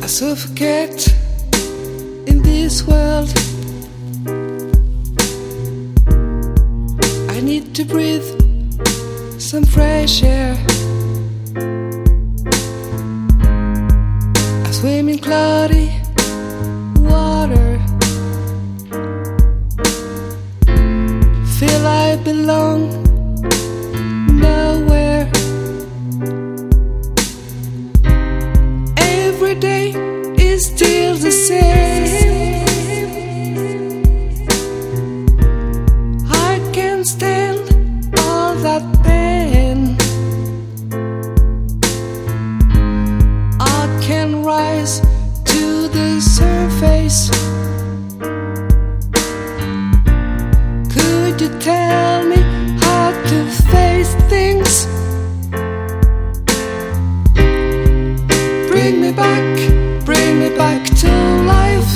suffocate in this world. I need to breathe some fresh air. I swim in cloudy water. Feel I belong nowhere. Every day is still the same. I can't stand all that pain. I can rise to the surface. Could you tell me how to face things? Bring me back to life.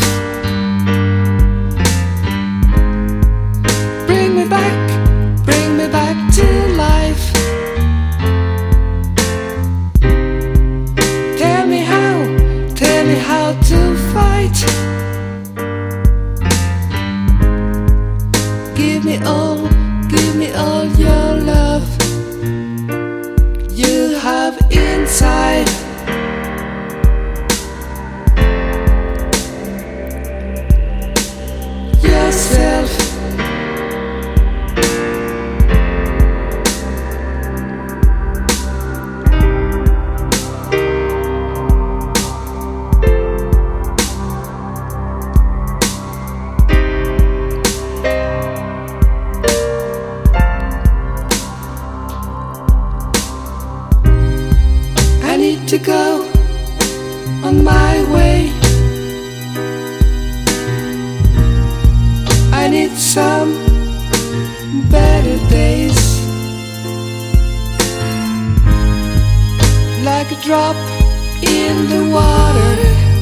Bring me back to life. Tell me how to fight. Give me all your love you have inside. Yourself. I need to go on my way. I need some better days. Like a drop in the water.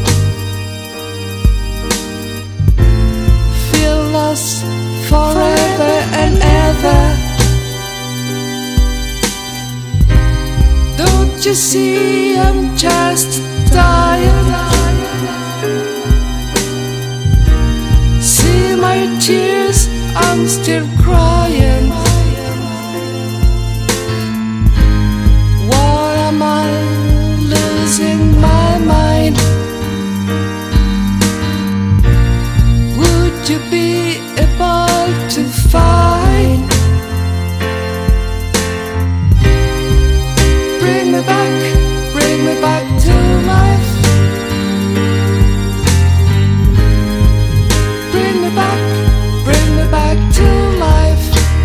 Feel lost forever and ever. Don't you see I'm just tired? See my tears, I'm still crying. Why am I losing my mind? Would you be able to find? Bring me back to life. Bring me back to life.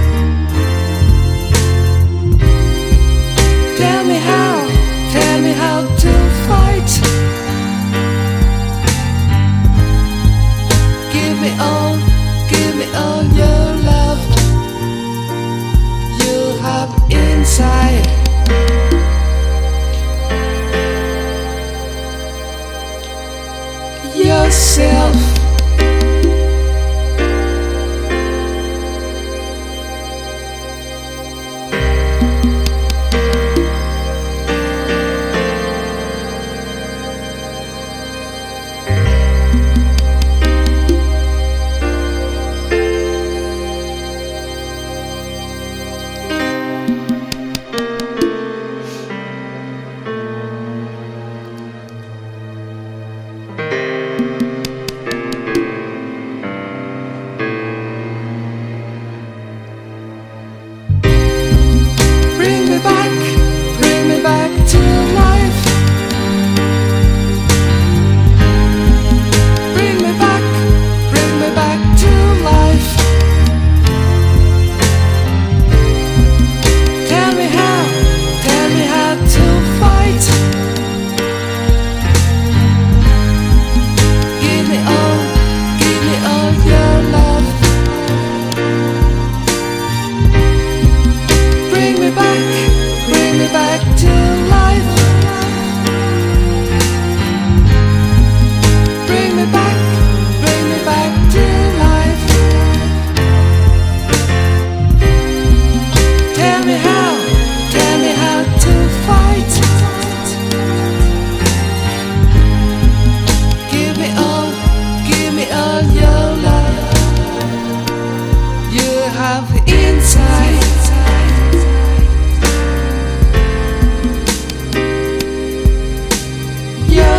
Tell me how to fight. Give me all your love you have inside. Yourself.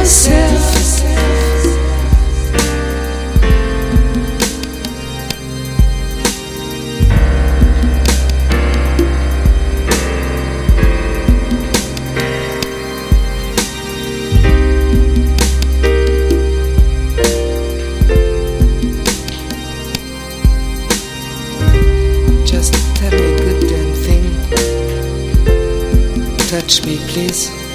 yourself. Just tell me a good damn thing. Touch me, please.